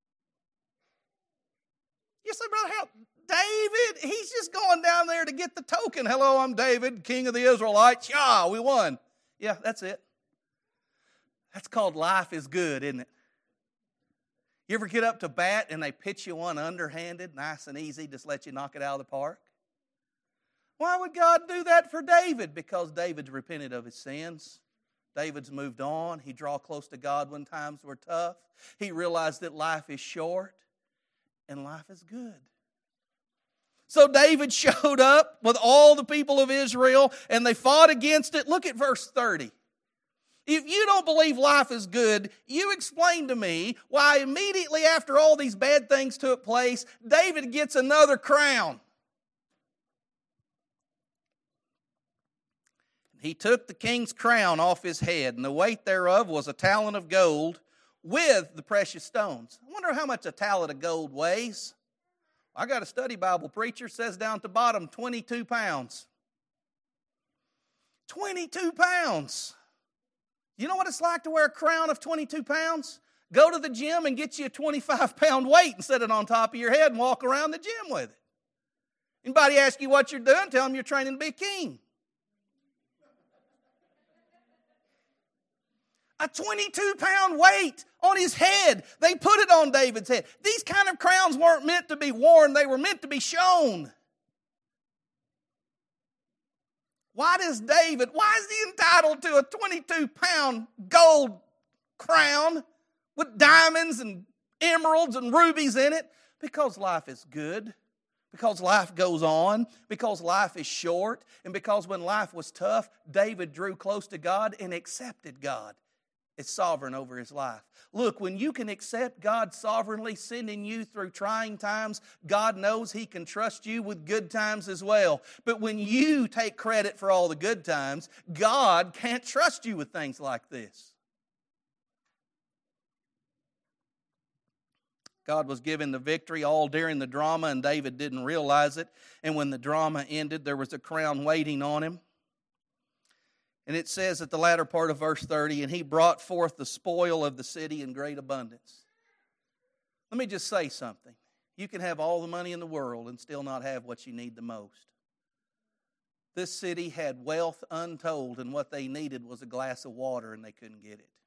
You say, Brother Harold, David, he's just going down there to get the token. Hello, I'm David, king of the Israelites. Yeah, we won. Yeah, that's it. That's called life is good, isn't it? You ever get up to bat and they pitch you one underhanded, nice and easy, just let you knock it out of the park? Why would God do that for David? Because David's repented of his sins. David's moved on. He drew close to God when times were tough. He realized that life is short and life is good. So David showed up with all the people of Israel and they fought against it. Look at verse thirty. If you don't believe life is good, you explain to me why immediately after all these bad things took place, David gets another crown. He took the king's crown off his head, and the weight thereof was a talent of gold with the precious stones. I wonder how much a talent of gold weighs. I got a study Bible preacher, says down at the bottom, twenty-two pounds. twenty-two pounds. You know what it's like to wear a crown of twenty-two pounds? Go to the gym and get you a twenty-five pound weight and set it on top of your head and walk around the gym with it. Anybody ask you what you're doing, tell them you're training to be a king. A twenty-two pound weight on his head. They put it on David's head. These kind of crowns weren't meant to be worn. They were meant to be shown. Why does David, why is he entitled to a twenty-two pound gold crown with diamonds and emeralds and rubies in it? Because life is good. Because life goes on. Because life is short. And because when life was tough, David drew close to God and accepted God as sovereign over his life. Look, when you can accept God sovereignly sending you through trying times, God knows He can trust you with good times as well. But when you take credit for all the good times, God can't trust you with things like this. God was given the victory all during the drama, and David didn't realize it. And when the drama ended, there was a crown waiting on him. And it says at the latter part of verse thirty, and he brought forth the spoil of the city in great abundance. Let me just say something. You can have all the money in the world and still not have what you need the most. This city had wealth untold, and what they needed was a glass of water, and they couldn't get it.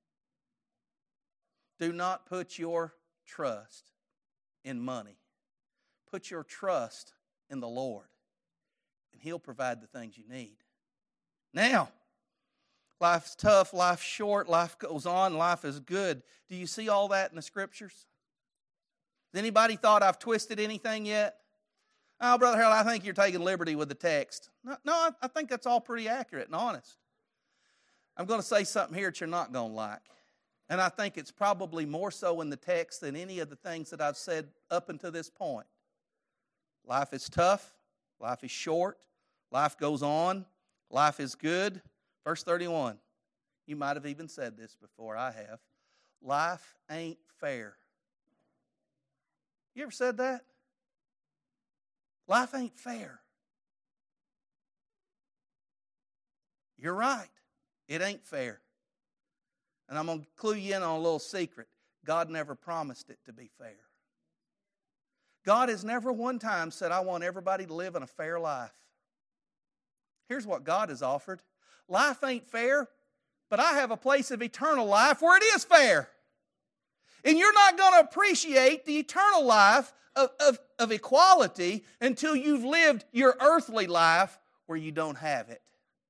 Do not put your trust in money. Put your trust in the Lord, and He'll provide the things you need. Now, life's tough, life's short, life goes on, life is good. Do you see all that in the Scriptures? Has anybody thought I've twisted anything yet? Oh, Brother Harold, I think you're taking liberty with the text. No, no, I think that's all pretty accurate and honest. I'm going to say something here that you're not going to like. And I think it's probably more so in the text than any of the things that I've said up until this point. Life is tough. Life is short. Life goes on. Life is good. Verse thirty-one. You might have even said this before. I have. Life ain't fair. You ever said that? Life ain't fair. You're right. It ain't fair. And I'm going to clue you in on a little secret. God never promised it to be fair. God has never one time said, I want everybody to live in a fair life. Here's what God has offered. Life ain't fair, but I have a place of eternal life where it is fair. And you're not going to appreciate the eternal life of, of, of equality until you've lived your earthly life where you don't have it.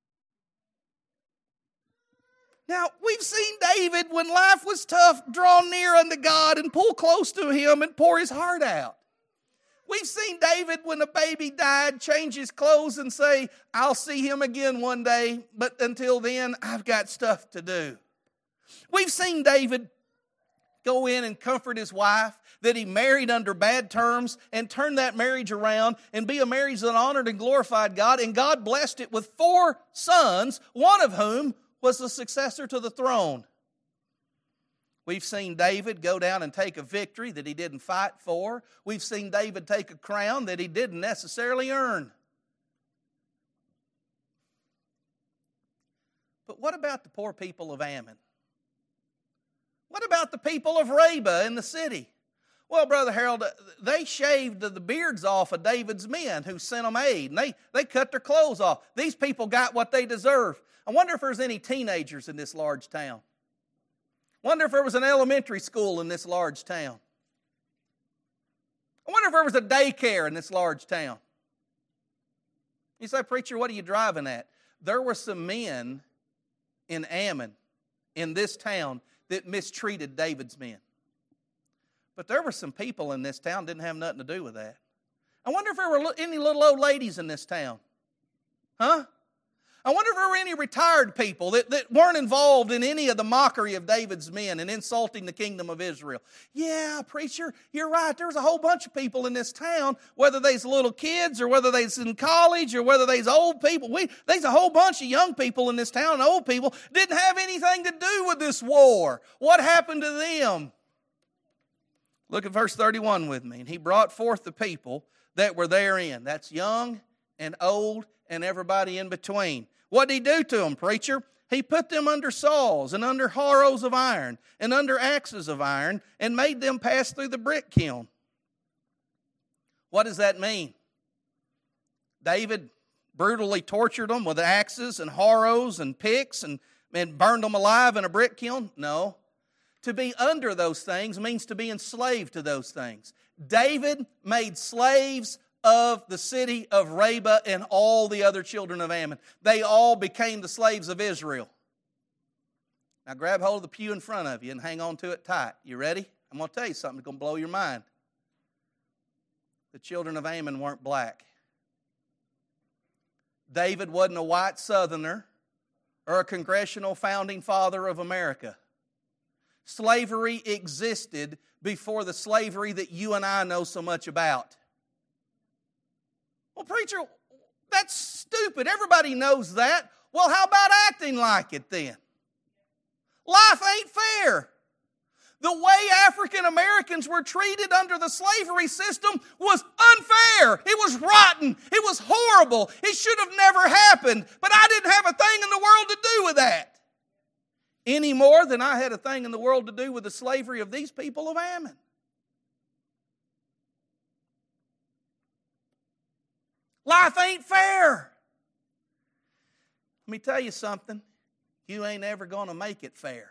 Now, we've seen David, when life was tough, draw near unto God and pull close to Him and pour his heart out. We've seen David, when a baby died, change his clothes and say, I'll see him again one day, but until then, I've got stuff to do. We've seen David go in and comfort his wife that he married under bad terms and turn that marriage around and be a marriage that honored and glorified God, and God blessed it with four sons, one of whom was the successor to the throne. We've seen David go down and take a victory that he didn't fight for. We've seen David take a crown that he didn't necessarily earn. But what about the poor people of Ammon? What about the people of Rabbah in the city? Well, Brother Harold, they shaved the beards off of David's men who sent them aid, and they, they cut their clothes off. These people got what they deserve. I wonder if there's any teenagers in this large town. Wonder if there was an elementary school in this large town. I wonder if there was a daycare in this large town. You say, preacher, what are you driving at? There were some men in Ammon, in this town, that mistreated David's men. But there were some people in this town that didn't have nothing to do with that. I wonder if there were any little old ladies in this town. Huh? I wonder if there were any retired people that, that weren't involved in any of the mockery of David's men and insulting the kingdom of Israel. Yeah, preacher, you're right. There's a whole bunch of people in this town, whether they's little kids or whether they's in college or whether they's old people. We, there's a whole bunch of young people in this town, and old people didn't have anything to do with this war. What happened to them? Look at verse thirty-one with me. And he brought forth the people that were therein. That's young and old and everybody in between. What did he do to them, preacher? He put them under saws and under harrows of iron and under axes of iron and made them pass through the brick kiln. What does that mean? David brutally tortured them with axes and harrows and picks and, and burned them alive in a brick kiln? No. To be under those things means to be enslaved to those things. David made slaves of the city of Rabbah and all the other children of Ammon. They all became the slaves of Israel. Now grab hold of the pew in front of you and hang on to it tight. You ready? I'm going to tell you something that's going to blow your mind. The children of Ammon weren't black. David wasn't a white Southerner or a congressional founding father of America. Slavery existed before the slavery that you and I know so much about. Well, preacher, that's stupid. Everybody knows that. Well, how about acting like it then? Life ain't fair. The way African Americans were treated under the slavery system was unfair. It was rotten. It was horrible. It should have never happened. But I didn't have a thing in the world to do with that. Any more than I had a thing in the world to do with the slavery of these people of Ammon. Life ain't fair. Let me tell you something. You ain't ever going to make it fair.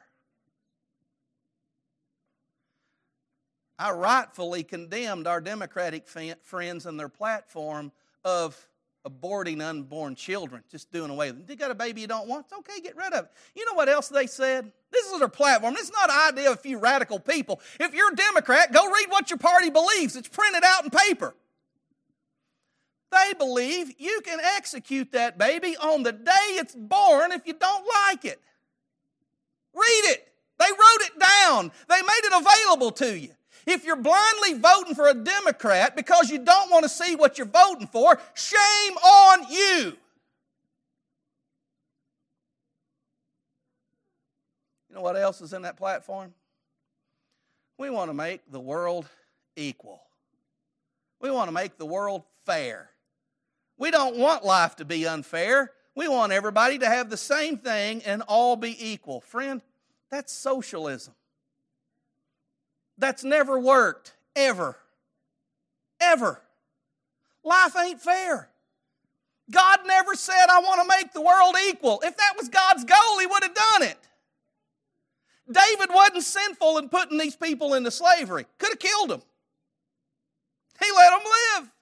I rightfully condemned our Democratic friends and their platform of aborting unborn children, just doing away with them. You got a baby you don't want? It's okay, get rid of it. You know what else they said? This is their platform. This is not an idea of a few radical people. If you're a Democrat, go read what your party believes. It's printed out in paper. They believe you can execute that baby on the day it's born if you don't like it. Read it. They wrote it down. They made it available to you. If you're blindly voting for a Democrat because you don't want to see what you're voting for, shame on you. You know what else is in that platform? We want to make the world equal. We want to make the world fair. We don't want life to be unfair. We want everybody to have the same thing and all be equal. Friend, that's socialism. That's never worked, ever. Ever. Life ain't fair. God never said, I want to make the world equal. If that was God's goal, He would have done it. David wasn't sinful in putting these people into slavery. Could have killed them. He let them live.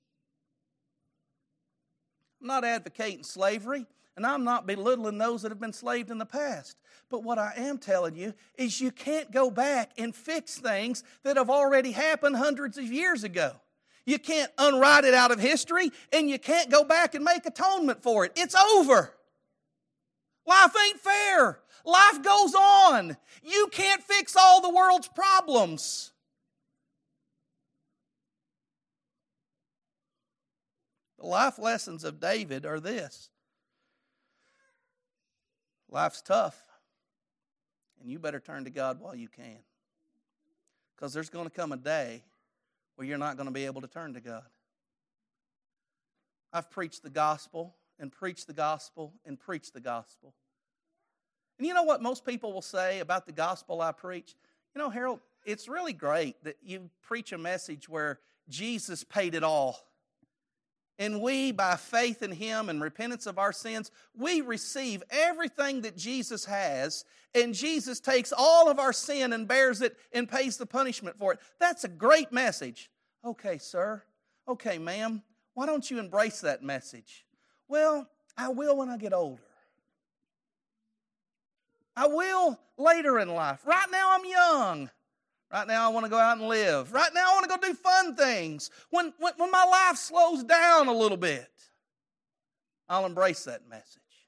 I'm not advocating slavery, and I'm not belittling those that have been enslaved in the past. But what I am telling you is you can't go back and fix things that have already happened hundreds of years ago. You can't unwrite it out of history, and you can't go back and make atonement for it. It's over. Life ain't fair. Life goes on. You can't fix all the world's problems. The life lessons of David are this. Life's tough, and you better turn to God while you can. Because there's going to come a day where you're not going to be able to turn to God. I've preached the gospel and preached the gospel and preached the gospel. And you know what most people will say about the gospel I preach? You know, Harold, it's really great that you preach a message where Jesus paid it all. And we, by faith in Him and repentance of our sins, we receive everything that Jesus has, and Jesus takes all of our sin and bears it and pays the punishment for it. That's a great message. Okay, sir. Okay, ma'am. Why don't you embrace that message? Well, I will when I get older. I will later in life. Right now I'm young. Right now I want to go out and live. Right now I want to go do fun things. When, when, when my life slows down a little bit, I'll embrace that message.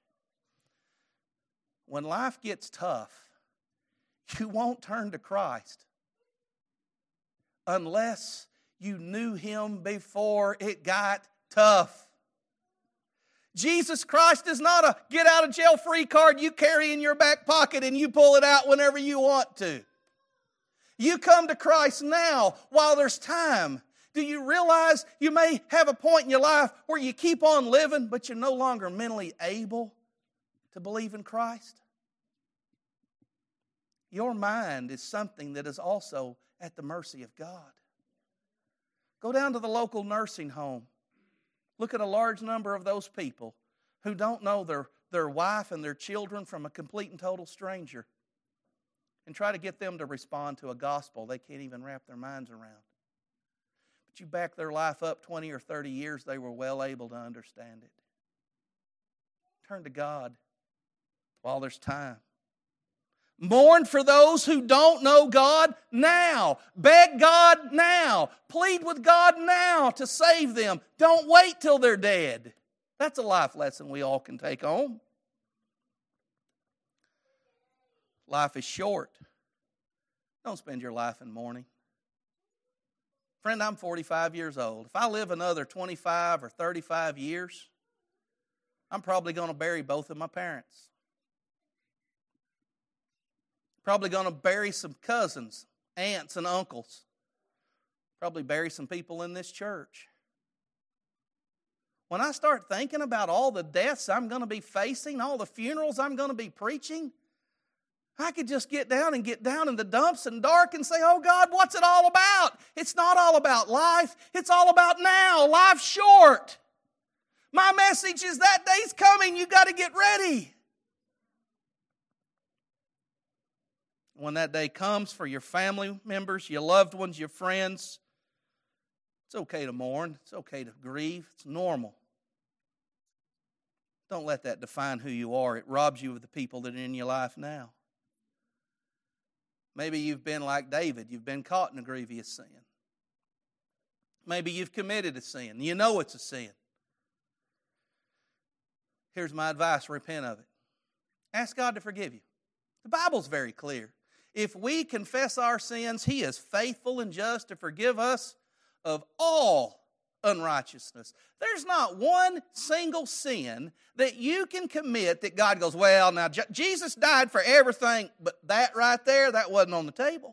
when life gets tough, you won't turn to Christ unless you knew Him before it got tough. Jesus Christ is not a get out of jail free card you carry in your back pocket and you pull it out whenever you want to. You come to Christ now while there's time. Do you realize you may have a point in your life where you keep on living, but you're no longer mentally able to believe in Christ? Your mind is something that is also at the mercy of God. Go down to the local nursing home. Look at a large number of those people who don't know their, their wife and their children from a complete and total stranger, and try to get them to respond to a gospel they can't even wrap their minds around. But you back their life up twenty or thirty years, they were well able to understand it. Turn to God while there's time. Mourn for those who don't know God now. Beg God now. Plead with God now to save them. Don't wait till they're dead. That's a life lesson we all can take home. Life is short. Don't spend your life in mourning. Friend, I'm forty-five years old. If I live another twenty-five or thirty-five years, I'm probably going to bury both of my parents. Probably going to bury some cousins, aunts, and uncles. Probably bury some people in this church. When I start thinking about all the deaths I'm going to be facing, all the funerals I'm going to be preaching, I could just get down and get down in the dumps and dark and say, oh God, what's it all about? It's not all about life. It's all about now. Life's short. My message is that day's coming. You got to get ready. When that day comes for your family members, your loved ones, your friends, it's okay to mourn. It's okay to grieve. It's normal. Don't let that define who you are. It robs you of the people that are in your life now. Maybe you've been like David. You've been caught in a grievous sin. Maybe you've committed a sin. You know it's a sin. Here's my advice. Repent of it. Ask God to forgive you. The Bible's very clear. If we confess our sins, He is faithful and just to forgive us of all unrighteousness. There's not one single sin that you can commit that God goes, well, now J- Jesus died for everything, but that right there, that wasn't on the table.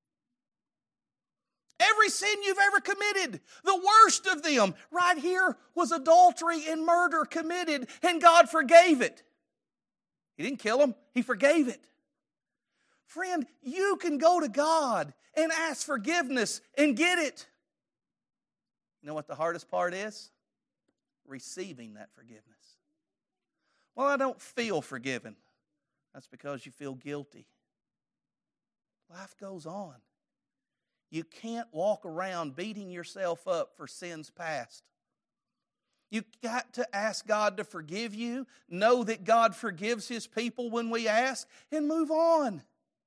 Every sin you've ever committed, the worst of them, right here was adultery and murder committed, and God forgave it. He didn't kill them, He forgave it. Friend, you can go to God and ask forgiveness and get it. You know what the hardest part is? Receiving that forgiveness. Well, I don't feel forgiven. That's because you feel guilty. Life goes on. You can't walk around beating yourself up for sins past. You've got to ask God to forgive you, know that God forgives His people when we ask, and move on.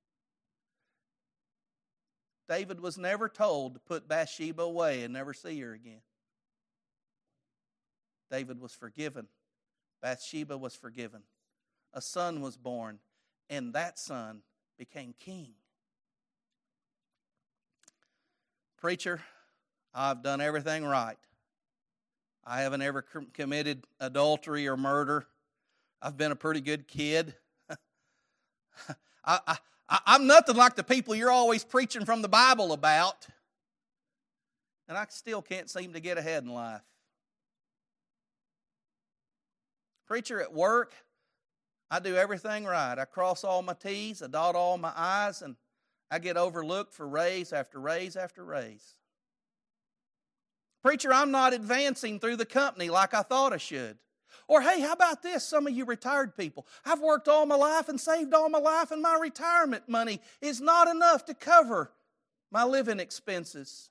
David was never told to put Bathsheba away and never see her again. David was forgiven. Bathsheba was forgiven. A son was born, and that son became king. Preacher, I've done everything right. I haven't ever committed adultery or murder. I've been a pretty good kid. I, I I'm nothing like the people you're always preaching from the Bible about. And I still can't seem to get ahead in life. Preacher, at work, I do everything right. I cross all my T's, I dot all my I's, and I get overlooked for raise after raise after raise. Preacher, I'm not advancing through the company like I thought I should. Or, hey, how about this, some of you retired people? I've worked all my life and saved all my life, and my retirement money is not enough to cover my living expenses.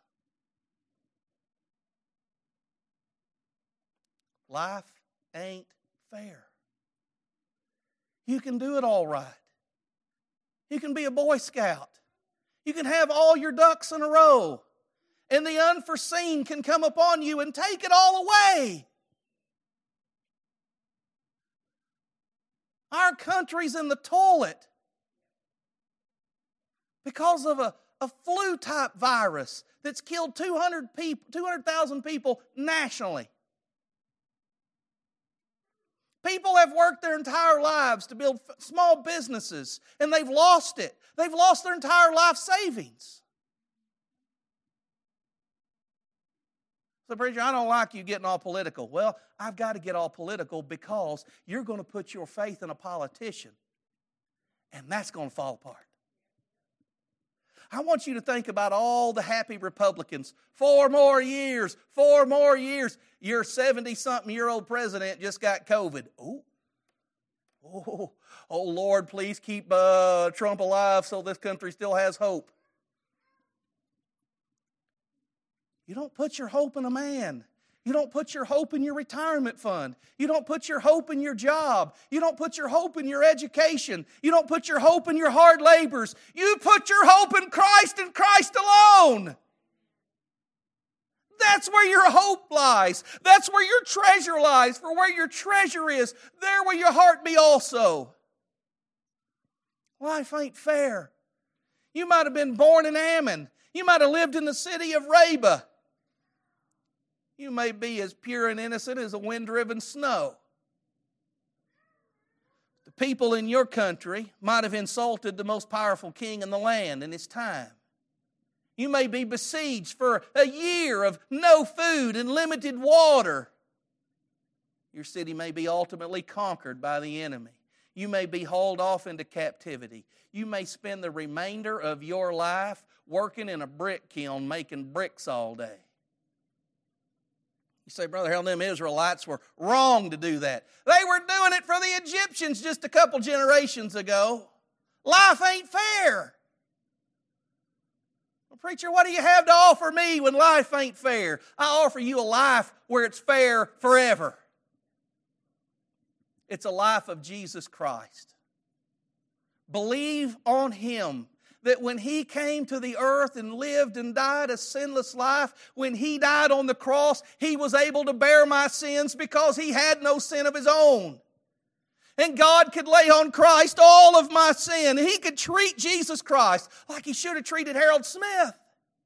Life ain't fair. You can do it all right. You can be a Boy Scout. You can have all your ducks in a row, and the unforeseen can come upon you and take it all away. Our country's in the toilet because of a, a flu-type virus that's killed two hundred people, two hundred thousand people nationally. People have worked their entire lives to build small businesses, and they've lost it. They've lost their entire life savings. So, preacher, I don't like you getting all political. Well, I've got to get all political because you're going to put your faith in a politician, and that's going to fall apart. I want you to think about all the happy Republicans. Four more years, four more years. Your seventy-something-year-old president just got COVID. Oh, oh, oh Lord, please keep uh, Trump alive so this country still has hope. You don't put your hope in a man. You don't put your hope in your retirement fund. You don't put your hope in your job. You don't put your hope in your education. You don't put your hope in your hard labors. You put your hope in Christ and Christ alone. That's where your hope lies. That's where your treasure lies. For where your treasure is, there will your heart be also. Life ain't fair. You might have been born in Ammon. You might have lived in the city of Reba. You may be as pure and innocent as a wind-driven snow. The people in your country might have insulted the most powerful king in the land in his time. You may be besieged for a year of no food and limited water. Your city may be ultimately conquered by the enemy. You may be hauled off into captivity. You may spend the remainder of your life working in a brick kiln making bricks all day. You say, Brother Harold, them Israelites were wrong to do that. They were doing it for the Egyptians just a couple generations ago. Life ain't fair. Well, preacher, what do you have to offer me when life ain't fair? I offer you a life where it's fair forever. It's a life of Jesus Christ. Believe on Him. That when He came to the earth and lived and died a sinless life, when He died on the cross, He was able to bear my sins because He had no sin of His own. And God could lay on Christ all of my sin. And He could treat Jesus Christ like He should have treated Harold Smith.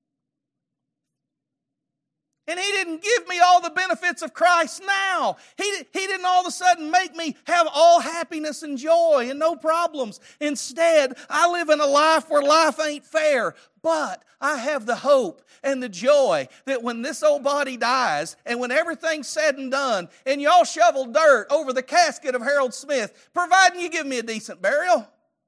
And He didn't give me all the benefits of Christ now. He, he didn't all of a sudden make me have all happiness and joy and no problems. Instead, I live in a life where life ain't fair. But I have the hope and the joy that when this old body dies and when everything's said and done and y'all shovel dirt over the casket of Harold Smith, providing you give me a decent burial,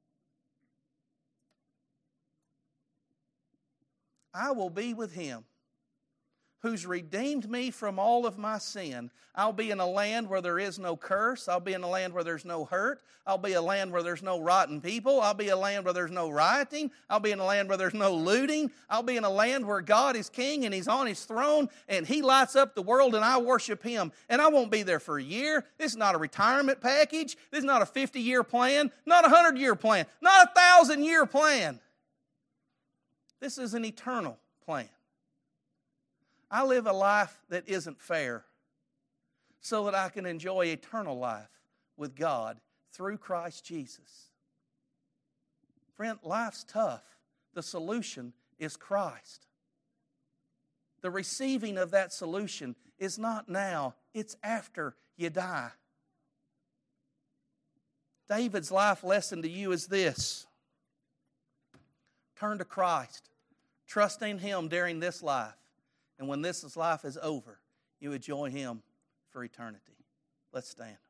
I will be with Him who's redeemed me from all of my sin. I'll be in a land where there is no curse. I'll be in a land where there's no hurt. I'll be a land where there's no rotten people. I'll be a land where there's no rioting. I'll be in a land where there's no looting. I'll be in a land where God is king and He's on His throne and He lights up the world and I worship Him. And I won't be there for a year. This is not a retirement package. This is not a fifty-year plan. Not a hundred-year plan. Not a thousand-year plan. This is an eternal plan. I live a life that isn't fair so that I can enjoy eternal life with God through Christ Jesus. Friend, life's tough. The solution is Christ. The receiving of that solution is not now, it's after you die. David's life lesson to you is this. Turn to Christ. Trust in Him during this life. And when this life is over, you would join Him for eternity. Let's stand.